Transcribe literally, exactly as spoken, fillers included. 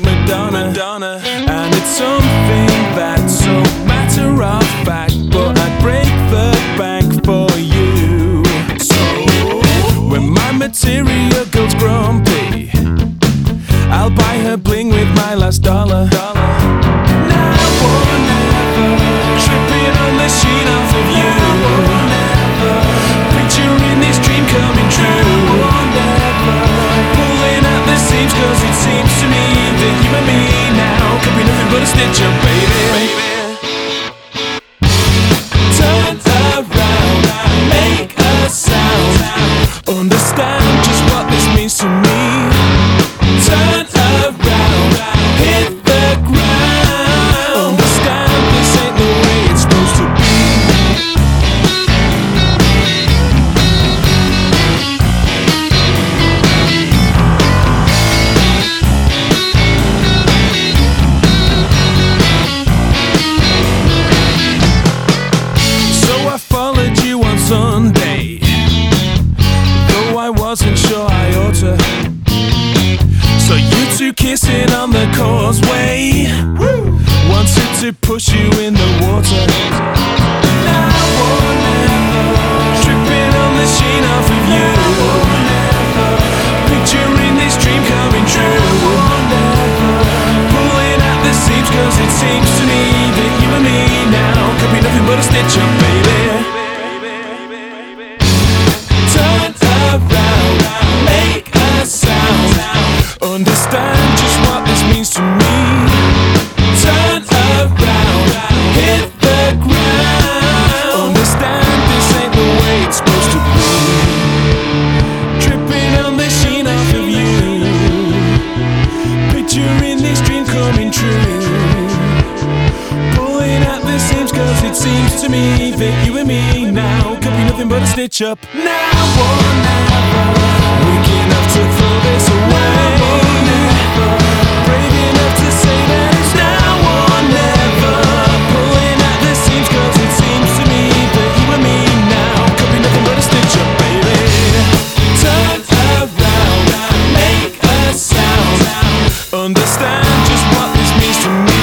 Madonna, Madonna. And it's something that's so matter of fact, but I'd break the bank for you. So when my material girl's grumpy, I'll buy her bling with my last dollar. Now or never, tripping on the sheen off of you. Picturing this dream coming true. Pulling at the seams, cause it seems to me that you and me now could be nothing but a stitch up, baby. Turn around, make a sound, understand just what this means to me. Turn around, hit the ground, understand this ain't the way it's supposed to be. So I followed you on Sunday, though I wasn't sure I ought to. So you two kissing on the causeway, woo, wanted to push you in the water. Now or never, tripping on the sheen off of you. Picturing this dream coming true. Pulling at the seams, cause it seems to me that you and me now could be nothing but a stitch up, baby. Turn around, make a sound, understand just what this means to me. Turn around, hit the ground, understand this ain't the way it's supposed to be. Tripping on the sheen off of you, picturing this dream coming true. Pulling at the seams, cause it seems to me that you and me now could be nothing but a stitch up. Now or never, weak enough to throw this away. Brave enough to say that it's now or never. Pulling at the seams, cause it seems to me that you and me now could be nothing but a stitch up, baby. Turn around, make a sound, understand just what this means to me.